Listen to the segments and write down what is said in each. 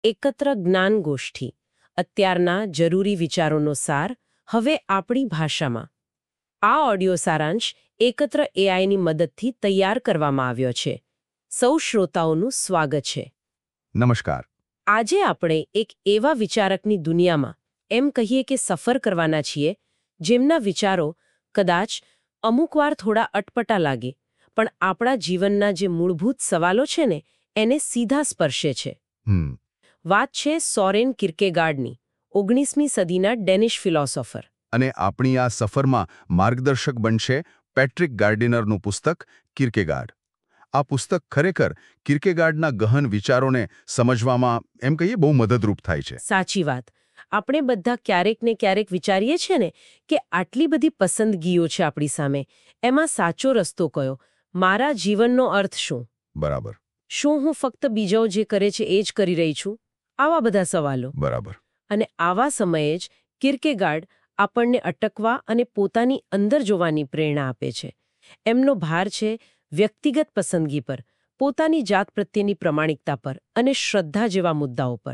એકત્ર જ્ઞાન ગોષ્ઠી અત્યારના જરૂરી વિચારોનો સાર હવે આપણી ભાષામાં. આ ઓડિયો સારાંશ એકત્ર એઆઈની મદદથી તૈયાર કરવામાં આવ્યો છે. સૌ શ્રોતાઓનું સ્વાગત છે. નમસ્કાર. આજે આપણે એક એવા વિચારકની દુનિયામાં એમ કહીએ કે સફર કરવાના છીએ જેમના વિચારો કદાચ અમુકવાર થોડા અટપટા લાગે પણ આપણા જીવનના જે મૂળભૂત સવાલો છે ને એને સીધા સ્પર્શે છે. વાત છે સોરેન કિર્કેગાર્ડની, 19મી સદીના ડેનિશ ફિલોસોફર. અને આપણી આ સફરમાં માર્ગદર્શક બનશે પેટ્રિક ગાર્ડિનરનું પુસ્તક કિર્કેગાર્ડ. આ પુસ્તક ખરેખર કિર્કેગાર્ડના ગહન વિચારોને સમજવામાં એમ કહીએ બહુ મદદરૂપ થાય છે. સાચી વાત. આપણે બધા ક્યારેક ને ક્યારેક વિચારીએ છીએ ને કે આટલી બધી પસંદગીઓ છે આપણી સામે, એમાં સાચો રસ્તો કયો? મારા જીવનનો અર્થ શું? બરાબર. શું હું ફક્ત બીજાઓ જે કરે છે એ જ કરી રહી છું? આવા બધા સવાલો. બરાબર. અને આવા સમયે જ કિર્કેગાર્ડ આપણને અટકવા અને પોતાની અંદર જોવાની પ્રેરણા આપે છે. એમનો ભાર છે વ્યક્તિગત પસંદગી પર, પોતાની જાત પ્રત્યેની પ્રમાણિકતા પર અને શ્રદ્ધા જેવા મુદ્દાઓ પર.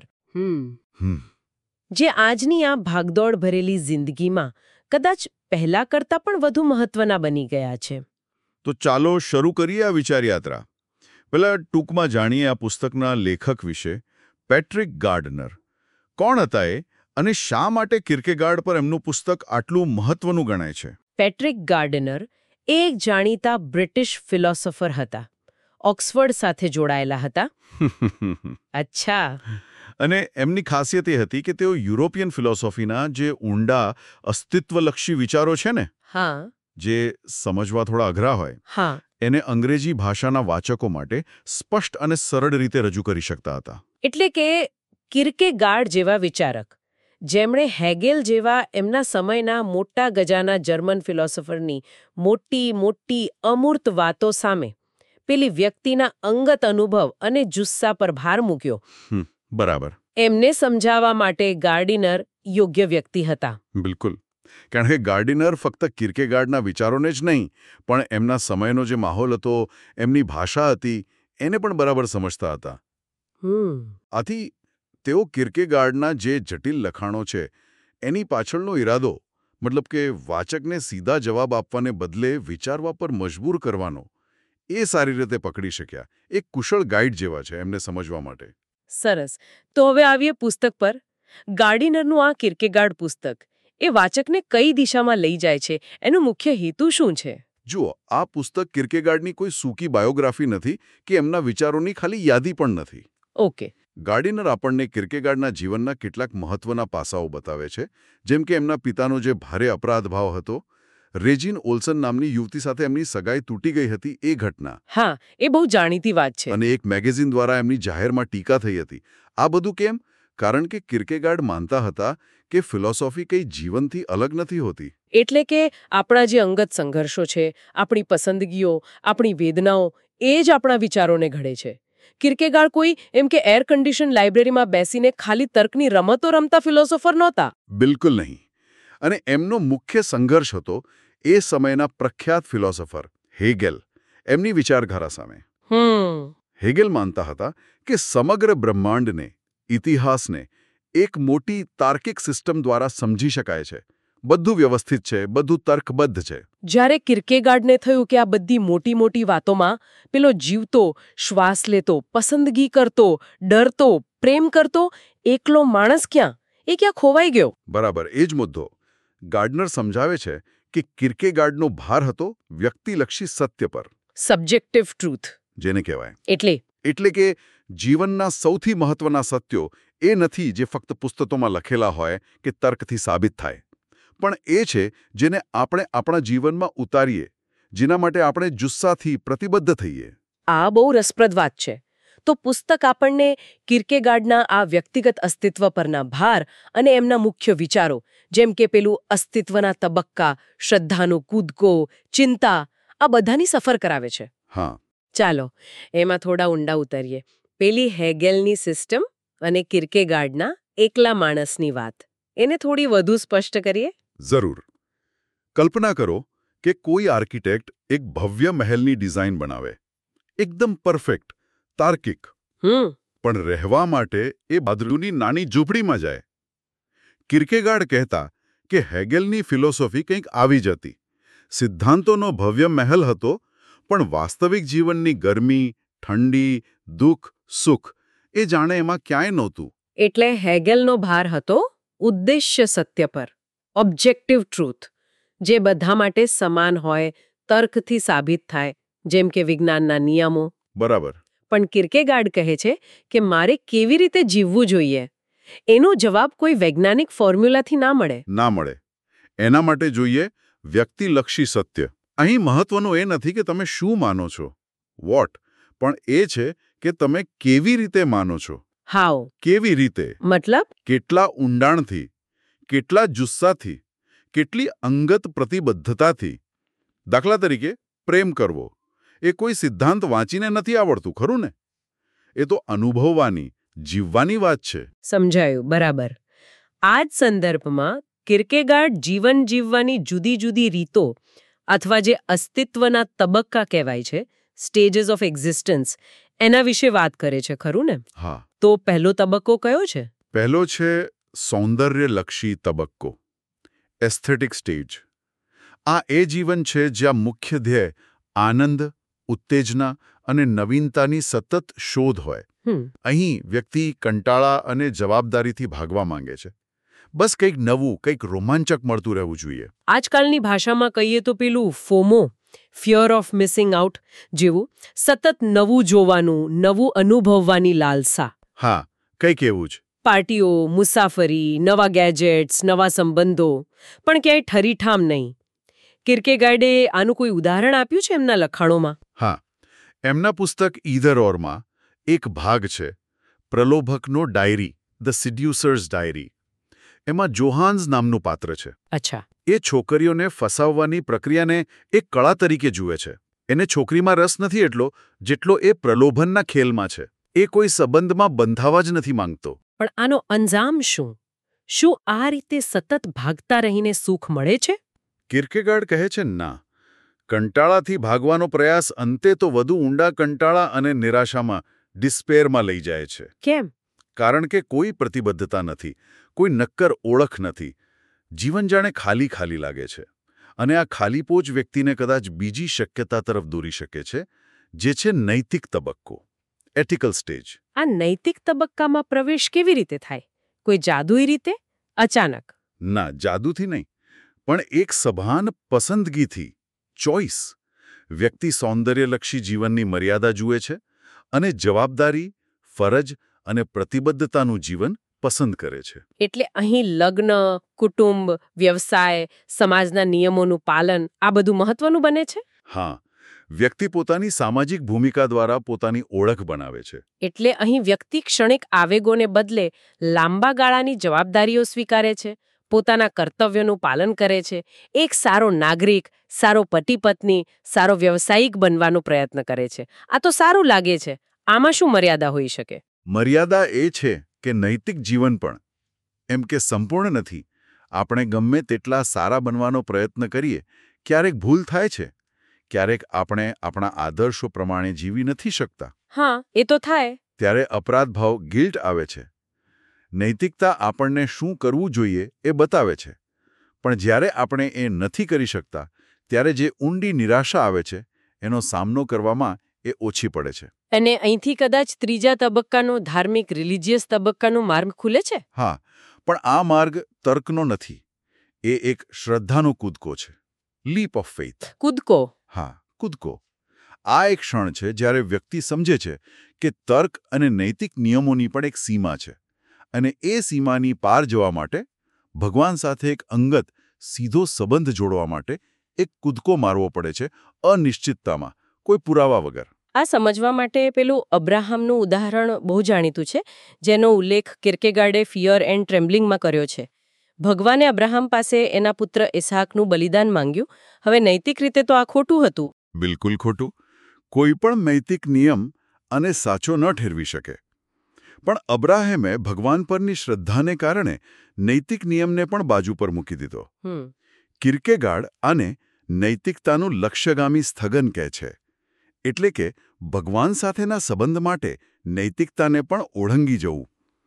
જે આજની આ ભાગદોડ ભરેલી જિંદગીમાં કદાચ પહેલા કરતાં પણ વધુ મહત્વના બની ગયા છે. તો ચાલો શરૂ કરીએ આ વિચારયાત્રા. પહેલા ટૂંકમાં જાણીએ આ પુસ્તકના લેખક વિશે. પેટ્રિક ગાર્ડનર કોણ હતા એ, અને શા માટે કિર્કેગાર્ડ પર એમનું પુસ્તક આટલું મહત્વનું ગણાય છે? પેટ્રિક ગાર્ડનર એ એક જાણીતા બ્રિટિશ ફિલોસોફર હતા. ઓક્સફર્ડ સાથે જોડાયેલા હતા. અચ્છા. અને એમની ખાસિયત એ હતી કે તેઓ યુરોપિયન ફિલોસોફીના જે ઊંડા અસ્તિત્વલક્ષી વિચારો છે ને, હા, જે સમજવા થોડા અઘરા હોય, હા, એને અંગ્રેજી ભાષાના વાચકો માટે સ્પષ્ટ અને સરળ રીતે રજૂ કરી શકતા હતા. એટલે કે કિર્કેગાર્ડ જેવા વિચારક, જેમણે હેગેલ જેવા એમના સમયના મોટા ગજાના જર્મન ફિલોસોફરની મોટી મોટી અમૂર્ત વાતો સામે પેલી વ્યક્તિના અંગત અનુભવ અને જુસ્સા પર ભાર મૂક્યો. બરાબર. એમને સમજાવવા માટે ગાર્ડિનર યોગ્ય વ્યક્તિ હતા. બિલકુલ. કારણ કે ગાર્ડિનર ફક્ત કિર્કેગાર્ડના વિચારોને જ નહીં, પણ એમના સમયનો જે માહોલ હતો, એમની ભાષા હતી, એને પણ બરાબર સમજતા હતા. આથી તેઓ કિર્કેગાર્ડના જે જટિલ લખાણો છે એની પાછળનો ઈરાદો, મતલબ કે વાચકને સીધા જવાબ આપવાને બદલે વિચારવા પર મજબૂર કરવાનો, એ સારી રીતે પકડી શક્યા. એક કુશળ ગાઈડ જેવા છે એમને સમજવા માટે. સરસ. તો હવે આવીએ પુસ્તક પર. ગાર્ડિનરનું આ કિર્કેગાર્ડ પુસ્તક એ વાચકને કઈ દિશામાં લઈ જાય છે? એનો મુખ્ય હેતુ શું છે? જુઓ, આ પુસ્તક કિર્કેગાર્ડની કોઈ સૂકી બાયોગ્રાફી નથી કે એમના વિચારોની ખાલી યાદી પણ નથી. ઓકે. ગાર્ડિનર આપણને કિર્કેગાર્ડના જીવનના કેટલાક મહત્વના પાસાઓ બતાવે છે, જેમ કે એમના પિતાનો જે ભારે અપરાધ ભાવ હતો, રેજિન ઓલ્સન નામની યુવતી સાથે એમની સગાઈ તૂટી ગઈ હતી એ ઘટના. હા, એ બહુ જાણીતી વાત છે. અને એક મેગેઝિન દ્વારા એમની જાહેરમાં ટીકા થઈ હતી. આ બધું કેમ? કારણ કે કિર્કેગાર્ડ માનતા હતા કે ફિલોસોફી કંઈ જીવનથી અલગ નથી હોતી. એટલે કે આપણા જે અંગત સંઘર્ષો છે, આપણી પસંદગીઓ, આપણી વેદનાઓ, એ જ આપણા વિચારોને ઘડે છે. કિર્કેગાર્ડ કોઈ એમ કે એર કન્ડિશન લાઇબ્રેરીમાં બેસીને ખાલી તર્કની રમતો રમતા ફિલોસોફર નહોતા. બિલકુલ નહીં. અને એમનો મુખ્ય સંઘર્ષ હતો એ સમયના પ્રખ્યાત ફિલોસોફર હેગેલ, એમની વિચારધારા સામે. હેગેલ માનતા હતા કે સમગ્ર બ્રહ્માંડને, ઇતિહાસને એક મોટી તાર્કિક સિસ્ટમ દ્વારા સમજી શકાય છે. બધું વ્યવસ્થિત છે, બધું તર્કબદ્ધ છે. જ્યારે કિર્કેગાર્ડને થયું કે આ બધી મોટી મોટી વાતોમાં પેલો જીવતો, શ્વાસ લેતો, પસંદગી કરતો, ડરતો, પ્રેમ કરતો એકલો માણસ ક્યાં? એ ક્યાં ખોવાઈ ગયો? બરાબર, એ જ મુદ્દો. ગાર્ડનર સમજાવે છે કે કિર્કેગાર્ડનો ભાર હતો વ્યક્તિલક્ષી સત્ય પર. સબ્જેક્ટિવ ટ્રુથ જેને કહેવાય. એટલે કે જીવનના સૌથી મહત્વના સત્યો એ નથી જે ફક્ત પુસ્તકોમાં લખેલા હોય કે તર્કથી સાબિત થાય, પણ એ છે જેને આપણે આપણા જીવનમાં ઉતારીએ, જેના માટે આપણે જુસ્સાથી પ્રતિબદ્ધ થઈએ. આ બહુ રસપ્રદ વાત છે. તો પુસ્તક આપણને કિર્કેગાર્ડના આ વ્યક્તિગત અસ્તિત્વ પરના ભાર અને એમના મુખ્ય વિચારો, જેમ કે પેલું અસ્તિત્વના તબક્કા, શ્રદ્ધાનો કૂદકો, ચિંતા, આ બધાની સફર કરાવે છે. હા, ચાલો એમાં થોડા ઊંડા ઉતરીએ. પેલી હેગેલની સિસ્ટમ અને કિર્કેગાર્ડના એકલા માણસની વાત, એને થોડી વધુ સ્પષ્ટ કરીએ. જરૂર. કલ્પના કરો કે કોઈ આર્કિટેક્ટ એક ભવ્ય મહેલની ડિઝાઇન બનાવે, એકદમ પરફેક્ટ, તાર્કિક. પણ રહેવા માટે એ બાદરૂની નાની ઝૂંપડીમાં જાય. કિર્કેગાર્ડ કહેતા કે હેગેલની ફિલોસોફી કંઈક આવી જ હતી. સિદ્ધાંતોનો ભવ્ય મહેલ હતો, પણ વાસ્તવિક જીવનની ગરમી, ઠંડી, દુઃખ, સુખ એ જાણે એમાં ક્યાંય નહોતું. એટલે હેગેલનો ભાર હતો ઉદ્દેશ્ય સત્ય પર, ઓબ્જેક્ટિવ ટ્રુથ, જે બધા માટે સમાન હોય, તર્કથી સાબિત થાય, જેમ કે વિજ્ઞાનના નિયમો. બરાબર. પણ કિર્કેગાર્ડ કહે છે કે મારે કેવી રીતે જીવવું જોઈએ એનો જવાબ કોઈ વૈજ્ઞાનિક ફોર્મ્યુલાથી ના મળે. ના મળે. એના માટે જોઈએ વ્યક્તિલક્ષી સત્ય. અહીં મહત્વનું એ નથી કે તમે શું માનો છો, વોટ, પણ એ છે કે તમે કેવી રીતે માનો છો. હાઉ. કેવી રીતે? મતલબ? કેટલા ઊંડાણથી, કેટલા જુસ્સાથી, કેટલી અંગત પ્રતિબદ્ધતાથી. દાખલા તરીકે પ્રેમ કરવો એ કોઈ સિદ્ધાંત વાંચીને નથી આવડતું, ખરું ને? એ તો અનુભવવાની, જીવવાની વાત છે. સમજાયું. બરાબર. આ જ સંદર્ભમાં કિર્કેગાર્ડ જીવન જીવવાની જુદી જુદી રીતો અથવા જે અસ્તિત્વના તબક્કા કહેવાય છે, સ્ટેજીસ ઓફ એક્ઝિસ્ટન્સ, એના વિશે વાત કરે છે, ખરું ને? હા. તો પહેલો તબક્કો કયો છે? પહેલો છે સૌંદર્યલક્ષી તબક્કો, એસ્થેટિક સ્ટેજ. આ એ જીવન છે જ્યાં મુખ્ય ધ્યેય આનંદ, ઉત્તેજના અને નવીનતાની સતત શોધ હોય. અહીં વ્યક્તિ કંટાળા અને જવાબદારીથી ભાગવા માંગે છે. બસ કંઈક નવું, કંઈક રોમાંચક મળતું રહેવું જોઈએ. આજકાલની ભાષામાં કહીએ તો પેલું FOMO, fear of missing out જેવું, સતત નવું જોવાનું, નવું અનુભવવાની લાલસા. હા, કંઈક એવું જ. પાર્ટીઓ, મુસાફરી, નવા ગેજેટ્સ, નવા સંબંધો, પણ ક્યાંય ઠરીઠામ નહીં. કિર્કેગાર્ડે આનું કોઈ ઉદાહરણ આપ્યું છે એમના લખાણોમાં? હા, એમના પુસ્તક ઈધર ઓરમાં એક ભાગ છે પ્રલોભકનો ડાયરી, ધ સિડ્યુસર્સ ડાયરી. એમાં જોહાન્સ નામનું પાત્ર છે. અચ્છા. એ છોકરીઓને ફસાવવાની પ્રક્રિયાને એક કળા તરીકે જુએ છે. એને છોકરીમાં રસ નથી એટલો જેટલો એ પ્રલોભનના ખેલમાં છે. એ કોઈ સંબંધમાં બંધાવા જ નથી માંગતો. પણ આનો અંજામ શું? શું આ રીતે સતત ભાગતા રહીને સુખ મળે છે? કિર્કેગાર્ડ કહે છે ના. કંટાળાથી ભાગવાનો પ્રયાસ અંતે તો વધુ ઊંડા કંટાળા અને નિરાશામાં, ડિસ્પેરમાં લઈ જાય છે. કેમ? કારણ કે કોઈ પ્રતિબદ્ધતા નથી, કોઈ નક્કર ઓળખ નથી. જીવન જાણે ખાલી ખાલી લાગે છે. અને આ ખાલીપો જ વ્યક્તિને કદાચ બીજી શક્યતા તરફ દોરી શકે છે, જે છે નૈતિક તબક્કો, એથિકલ સ્ટેજ. આ નૈતિક તબક્કામાં પ્રવેશ કેવી રીતે થાય? કોઈ જાદુઈ રીતે? અચાનક? ના, જાદુથી નહીં, પણ એક સભાન પસંદગીથી, ચોઇસ. વ્યક્તિ સૌંદર્યલક્ષી જીવનની મર્યાદા જુએ છે અને જવાબદારી, ફરજ અને પ્રતિબદ્ધતાનું જીવન પસંદ કરે છે. એટલે અહીં લગ્ન, કુટુંબ, વ્યવસાય, સમાજના નિયમોનું પાલન, આ બધું મહત્વનું બને છે? હા, વ્યક્તિ પોતાની સામાજિક ભૂમિકા દ્વારા પોતાની ઓળખ બનાવે છે. એટલે અહીં વ્યક્તિ ક્ષણિક આવેગોને બદલે લાંબા ગાળાની જવાબદારીઓ સ્વીકારે છે, પોતાના કર્તવ્યોનું પાલન કરે છે, એક સારો નાગરિક, સારો પતિ-પત્ની, સારો વ્યવસાયિક બનવાનો પ્રયત્ન કરે છે. આ તો સારું લાગે છે. આમાં શું મર્યાદા હોઈ શકે? મર્યાદા એ છે કે નૈતિક જીવન પણ એમ કે સંપૂર્ણ નથી. આપણે ગમે તેટલા સારા બનવાનો પ્રયત્ન કરીએ, ક્યારેક ભૂલ થાય છે. ક્યારેક આપણે આપણા આદર્શો પ્રમાણે જીવી નથી શકતા. હા, એ તો થાય. ત્યારે અપરાધ ભાવ, ગિલ્ટ આવે છે. નૈતિકતા આપણને શું કરવું જોઈએ એ બતાવે છે. પણ જ્યારે આપણે એ નથી કરી શકતા, ત્યારે જે ઊંડી નિરાશા આવે છે, એનો સામનો કરવામાં એ ઓછી પડે છે. અને અહીંથી કદાચ ત્રીજા તબક્કાનો ધાર્મિક, રિલિજિયસ તબક્કાનો માર્ગ ખુલે છે? હા, પણ આ માર્ગ તર્કનો નથી. એ એક શ્રદ્ધાનો કૂદકો છે. Leap of faith. કૂદકો? હા, કૂદકો. આ એક ક્ષણ છે જ્યારે વ્યક્તિ સમજે છે કે તર્ક અને નૈતિક નિયમોની પણ એક સીમા છે. અને એ સીમાની પાર જવા માટે, ભગવાન સાથે એક અંગત, સીધો સંબંધ જોડવા માટે એક કૂદકો મારવો પડે છે, અનિશ્ચિતતામાં, કોઈ પુરાવા વગર. આ સમજવા માટે પેલું અબ્રાહમનું ઉદાહરણ બહુ જાણીતું છે, જેનો ઉલ્લેખ કિર્કેગાર્ડે ફિયર એન્ડ ટ્રેમ્બલિંગમાં કર્યો છે. ભગવાને અબ્રાહમ પાસે એના પુત્ર ઇસહાકનું બલિદાન માંગ્યું. હવે નૈતિક રીતે તો આ ખોટું હતું. બિલકુલ ખોટું. કોઈ પણ નૈતિક નિયમ અને સાચો ન ઠેરવી શકે. પણ અબ્રાહમે ભગવાન પરની શ્રદ્ધાને કારણે નૈતિક નિયમને પણ બાજુ પર મૂકી દીધો. કિર્કેગાર્ડ આને નૈતિકતાનું લક્ષ્યગામી સ્થગન કહે છે. એટલે કે ભગવાન સાથેના સંબંધ માટે નૈતિકતાને પણ ઓળંગી જવું.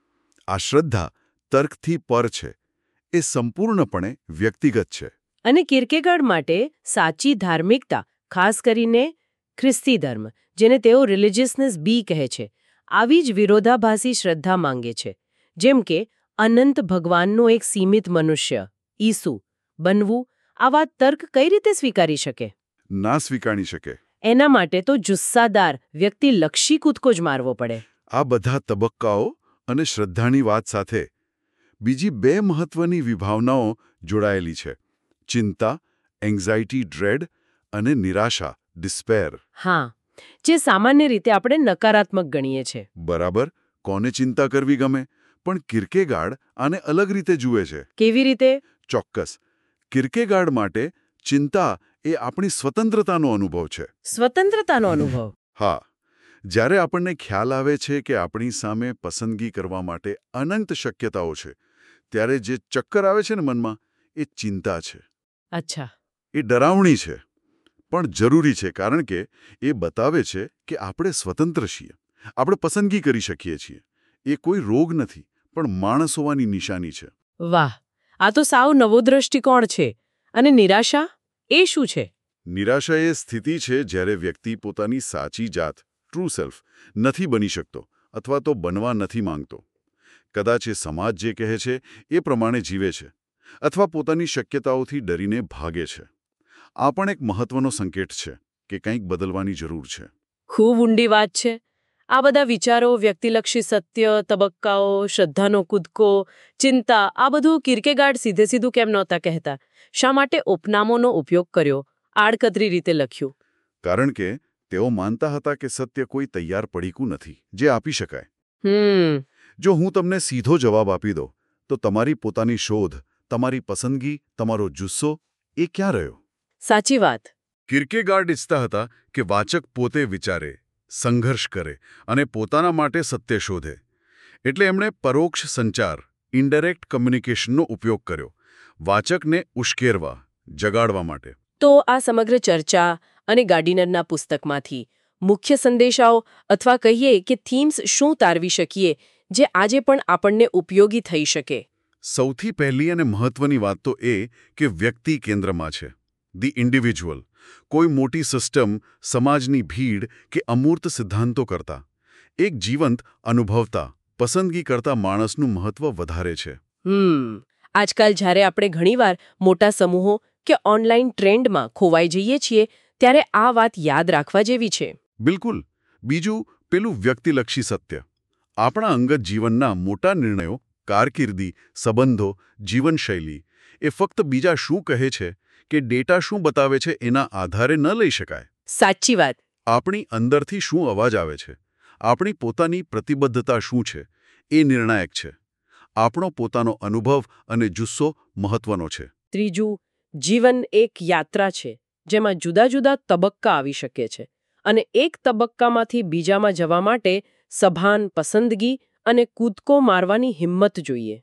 આ શ્રદ્ધા તર્કથી પર છે. એ સંપૂર્ણપણે વ્યક્તિગત છે. અને કિર્કેગાર્ડ માટે સાચી ધાર્મિકતા, ખાસ કરીને ખ્રિસ્તી ધર્મ, જેને તેઓ રિલિજિયસનેસ બી કહે છે, આવી જ વિરોધાભાસી શ્રદ્ધા માંગે છે. જેમ કે અનંત ભગવાનનો એક સીમિત મનુષ્ય, ઈસુ, બનવું. આ વાત તર્ક કઈ રીતે સ્વીકારી શકે? ના સ્વીકારી શકે. એના માટે તો જુસ્સાદાર, વ્યક્તિલક્ષી કૂદકો જ મારવો પડે. આ બધા તબક્કાઓ અને શ્રદ્ધાની વાત સાથે બીજી બે મહત્વની વિભાવનાઓ જોડાયેલી છે: ચિંતા, એન્ઝાઇટી, ડ્રેડ, અને નિરાશા, ડિસ્પેર. હા, જે સામાન્ય રીતે આપણે નકારાત્મક ગણીએ છીએ. બરાબર. કોને ચિંતા કરવી ગમે? પણ કિર્કેગાર્ડ આને અલગ રીતે જુએ છે. કેવી રીતે? ચોક્કસ. કિર્કેગાર્ડ માટે ચિંતા એ આપણી સ્વતંત્રતાનો અનુભવ છે. સ્વતંત્રતાનો અનુભવ? હા. જ્યારે આપણને ખ્યાલ આવે છે કે આપણી સામે પસંદગી કરવા માટે અનંત શક્યતાઓ છે, ત્યારે જે ચક્કર આવે છે ને મનમાં, એ ચિંતા છે. અચ્છા. એ ડરાવણી છે, પણ જરૂરી છે, કારણ કે એ બતાવે છે કે આપણે સ્વતંત્ર છીએ. આપણે પસંદગી કરી શકીએ છીએ. એ કોઈ રોગ નથી, પણ માણસ હોવાની નિશાની છે. વાહ, આ તો સાવ નવો દ્રષ્ટિકોણ છે. અને નિરાશા એ શું છે? નિરાશા એ સ્થિતિ છે જ્યારે વ્યક્તિ પોતાની સાચી જાત, ટ્રુ સેલ્ફ, નથી બની શકતો અથવા તો બનવા નથી માંગતો. કદાચ એ સમાજ જે કહે છે એ પ્રમાણે જીવે છે, અથવા પોતાની શક્યતાઓથી ડરીને ભાગે છે. આ પણ એક મહત્વનો સંકેત છે કે કંઈક બદલવાની જરૂર છે. ખૂબ ઊંડી વાત છે. આ બધા વિચારો, વ્યક્તિલક્ષી સત્ય, તબક્કાઓ, શ્રદ્ધાનો કૂદકો, ચિંતા, આ બધું કિર્કેગાર્ડ સીધે-સીધું કેમ નહોતા કહેતા? શા માટે ઉપનામોનો ઉપયોગ કર્યો, આડકતરી રીતે લખ્યું? કારણ કે તેઓ માનતા હતા કે સત્ય કોઈ તૈયાર પડીકું નથી જે આપી શકાય. જો હું તમને સીધો જવાબ આપી દઉં, તો તમારી પોતાની શોધ, તમારી પસંદગી, તમારો જુસ્સો, એ ક્યાં રહ્યો? સાચી વાત. કિર્કેગાર્ડ ઈચ્છતા હતા કે વાચક પોતે વિચારે, સંઘર્ષ કરે અને પોતાના માટે સત્ય શોધે. એટલે એમણે પરોક્ષ સંચાર, ઇનડાયરેક્ટ કમ્યુનિકેશનનો ઉપયોગ કર્યો, વાચકને ઉશ્કેરવા, જગાડવા માટે. તો આ સમગ્ર ચર્ચા અને ગાર્ડિનરના પુસ્તકમાંથી મુખ્ય સંદેશાઓ અથવા કહીએ કે થીમ્સ શું તારવી શકીએ જે આજે પણ આપણને ઉપયોગી થઈ શકે? સૌથી પહેલી અને મહત્વની વાત તો એ કે વ્યક્તિ કેન્દ્રમાં છે. The individual. કોઈ મોટી સિસ્ટમ, સમાજની ભીડ કે અમૂર્ત સિદ્ધાંતો કરતા એક જીવંત, અનુભવતા, પસંદગી કરતા માણસનું મહત્વ વધારે છે. આજકાલ જ્યારે આપણે ઘણીવાર મોટા સમૂહો કે ઓનલાઈન ટ્રેન્ડમાં ખોવાઈ જઈએ છીએ, ત્યારે આ વાત યાદ રાખવા જેવી છે. બિલકુલ. બીજું, પેલું વ્યક્તિલક્ષી સત્ય. આપણા અંગત જીવનના મોટા નિર્ણયો, કારકિર્દી, સંબંધો, જીવનશૈલી, એ ફક્ત બીજા શું કહે છે કે ડેટા શું બતાવે છે એના આધારે ન લઈ શકાય. સાચી વાત. આપણી અંદરથી શું અવાજ આવે છે, આપણી પોતાની પ્રતિબદ્ધતા શું છે, એ નિર્ણાયક છે. આપણો પોતાનો અનુભવ અને જુસ્સો મહત્વનો છે. ત્રીજું, જીવન એક યાત્રા છે જેમાં જુદા જુદા તબક્કા આવી શકે છે, અને એક તબક્કામાંથી બીજામાં જવા માટે સભાન પસંદગી અને કૂદકો મારવાની હિંમત જોઈએ.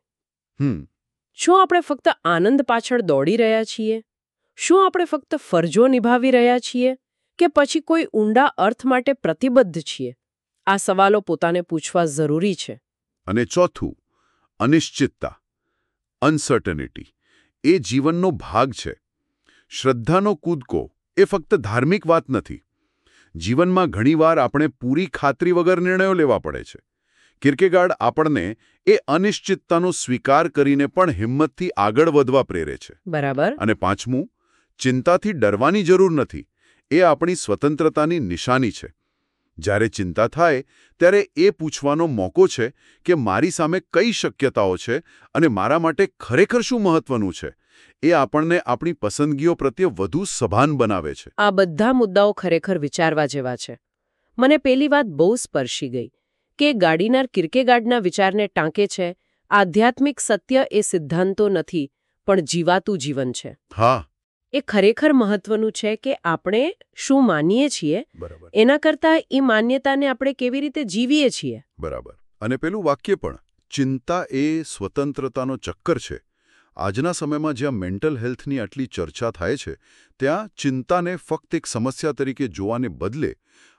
શું આપણે ફક્ત આનંદ પાછળ દોડી રહ્યા છીએ? શું આપણે ફક્ત ફરજો નિભાવી રહ્યા છીએ કે પછી કોઈ ઊંડા અર્થ માટે પ્રતિબદ્ધ છીએ? આ સવાલો પોતાને પૂછવા જરૂરી છે. અને ચોથું, અનિશ્ચિતતા, અનસર્ટનિટી, એ જીવનનો ભાગ છે. શ્રદ્ધાનો કૂદકો એ ફક્ત ધાર્મિક વાત નથી. જીવનમાં ઘણીવાર આપણે પૂરી ખાતરી વગર નિર્ણયો લેવા પડે છે. કિર્કેગાર્ડ આપણને એ અનિશ્ચિતતાનો સ્વીકાર કરીને પણ હિંમતથી આગળ વધવા પ્રેરે છે. બરાબર. અને પાંચમું, ચિંતાથી ડરવાની જરૂર નથી. એ આપણી સ્વતંત્રતાની નિશાની છે. જ્યારે ચિંતા થાય ત્યારે એ પૂછવાનો મોકો છે કે મારી સામે કઈ શક્યતાઓ છે અને મારા માટે ખરેખર શું મહત્વનું છે. એ આપણને આપણી પસંદગીઓ પ્રત્યે વધુ સભાન બનાવે છે. આ બધા મુદ્દાઓ ખરેખર વિચારવા જેવા છે. મને પેલી વાત બહુ સ્પર્શી ગઈ કે ગાર્ડિનર કિર્કેગાર્ડના વિચારને ટાંકે છે, આધ્યાત્મિક સત્ય એ સિદ્ધાંતો નથી, પણ જીવાતું જીવન છે. હા. એ ખરેખર મહત્વનું છે કે આપણે શું માનીએ છીએ, બરાબર, એના કરતાં એ માન્યતાને આપણે કેવી રીતે જીવીએ છીએ. બરાબર. અને પેલું વાક્ય પણ, ચિંતા એ સ્વતંત્રતાનો ચક્કર છે. આજના સમયમાં જ્યાં મેન્ટલ હેલ્થની આટલી ચર્ચા થાય છે, ત્યાં ચિંતાને ફક્ત એક સમસ્યા તરીકે જોવાને બદલે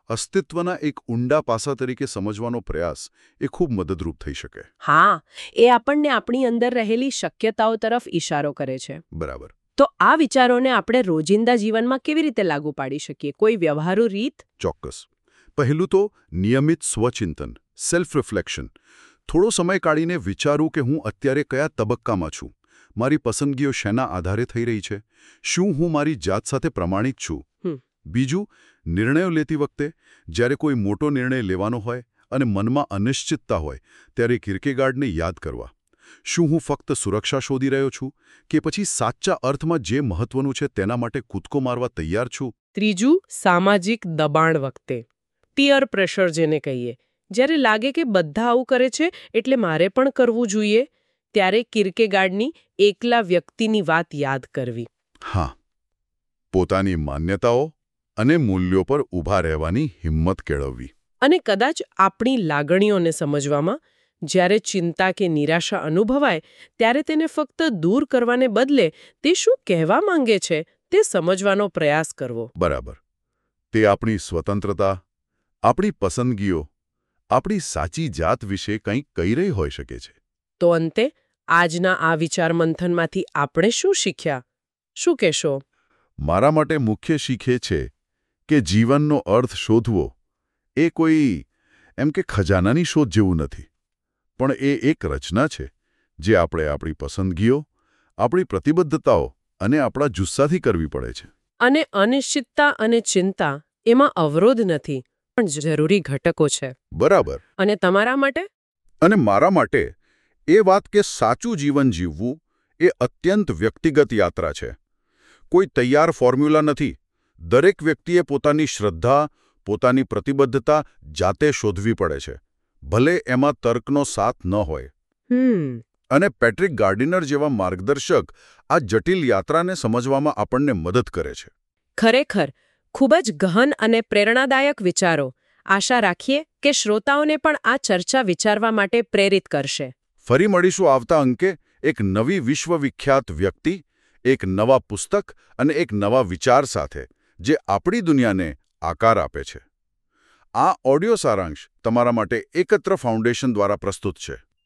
અસ્તિત્વના એક ઊંડા પાસા તરીકે સમજવાનો પ્રયાસ એ ખૂબ મદદરૂપ થઈ શકે. હા, એ આપણને આપણી અંદર રહેલી શક્યતાઓ તરફ ઈશારો કરે છે. બરાબર. તો આ વિચારોને આપણે રોજિંદા જીવનમાં કેવી રીતે લાગુ પાડી શકીએ? કોઈ વ્યવહારુ રીત? ચોક્કસ. પહેલું તો નિયમિત સ્વચિંતન, સેલ્ફ રિફ્લેક્શન. થોડો સમય કાઢીને વિચારું કે હું અત્યારે કયા તબક્કામાં છું, મારી પસંદગીઓ શેના આધારે થઈ રહી છે, શું હું મારી જાત સાથે પ્રમાણિક છું. બીજું, નિર્ણયો લેતી વખતે જ્યારે કોઈ મોટો નિર્ણય લેવાનો હોય અને મનમાં અનિશ્ચિતતા હોય ત્યારે કિર્કેગાર્ડને યાદ કરવા. શું હું ફક્ત સુરક્ષા શોધી રહ્યો છું કે પછી સાચા અર્થમાં જે મહત્વનું છે તેના માટે કૂદકો મારવા તૈયાર છું? ત્રીજું, સામાજિક દબાણ વખતે, પિયર પ્રેશર જેને કહીએ. જ્યારે લાગે કે બધા આવું કરે છે એટલે મારે પણ કરવું જોઈએ, ત્યારે કિર્કેગાર્ડની એકલા વ્યક્તિની વાત યાદ કરવી. હા, પોતાની માન્યતાઓ અને મૂલ્યો પર ઊભા રહેવાની હિંમત કેળવવી. અને કદાચ આપણી લાગણીઓને સમજવામાં, જ્યારે ચિંતા કે નિરાશા અનુભવાય ત્યારે તેને ફક્ત દૂર કરવાને બદલે તે શું કહેવા માંગે છે તે સમજવાનો પ્રયાસ કરવો. બરાબર. તે આપણી સ્વતંત્રતા, આપણી પસંદગીઓ, આપણી સાચી જાત વિશે કંઈક કહી રહી હોઈ શકે છે. તો અંતે આજના આ વિચાર મંથનમાંથી આપણે શું શીખ્યા? શું કહેશો? મારા માટે મુખ્ય શીખ એ છે કે જીવનનો અર્થ શોધવો એ કોઈ એમ કે ખજાનાની શોધ જેવું નથી, પણ એ એક રચના છે જે આપણે આપણી પસંદગીઓ, આપણી પ્રતિબદ્ધતાઓ અને આપણા જુસ્સાથી કરવી પડે છે. અને અનિશ્ચિતતા અને ચિંતા એમાં અવરોધ નથી, પણ જરૂરી ઘટકો છે. બરાબર. અને તમારા માટે? અને મારા માટે એ વાત કે સાચું જીવન જીવવું એ અત્યંત વ્યક્તિગત યાત્રા છે. કોઈ તૈયાર ફોર્મ્યુલા નથી. દરેક વ્યક્તિએ પોતાની શ્રદ્ધા, પોતાની પ્રતિબદ્ધતા જાતે શોધવી પડે છે, ભલે એમાં તર્કનો સાથ ન હોય. અને પેટ્રિક ગાર્ડિનર જેવા માર્ગદર્શક આ જટિલ યાત્રાને સમજવામાં આપણને મદદ કરે છે. ખરેખર ખૂબ જ ગહન અને પ્રેરણાદાયક વિચારો. આશા રાખીએ કે શ્રોતાઓને પણ આ ચર્ચા વિચારવા માટે પ્રેરિત કરશે. ફરી મળીશું આવતા અંકે એક નવી વિશ્વવિખ્યાત વ્યક્તિ, એક નવા પુસ્તક અને એક નવા વિચાર સાથે, જે આપણી દુનિયાને આકાર આપે છે. આ ઓડિયો સારાંશ તમારા માટે એકત્ર ફાઉન્ડેશન દ્વારા પ્રસ્તુત છે.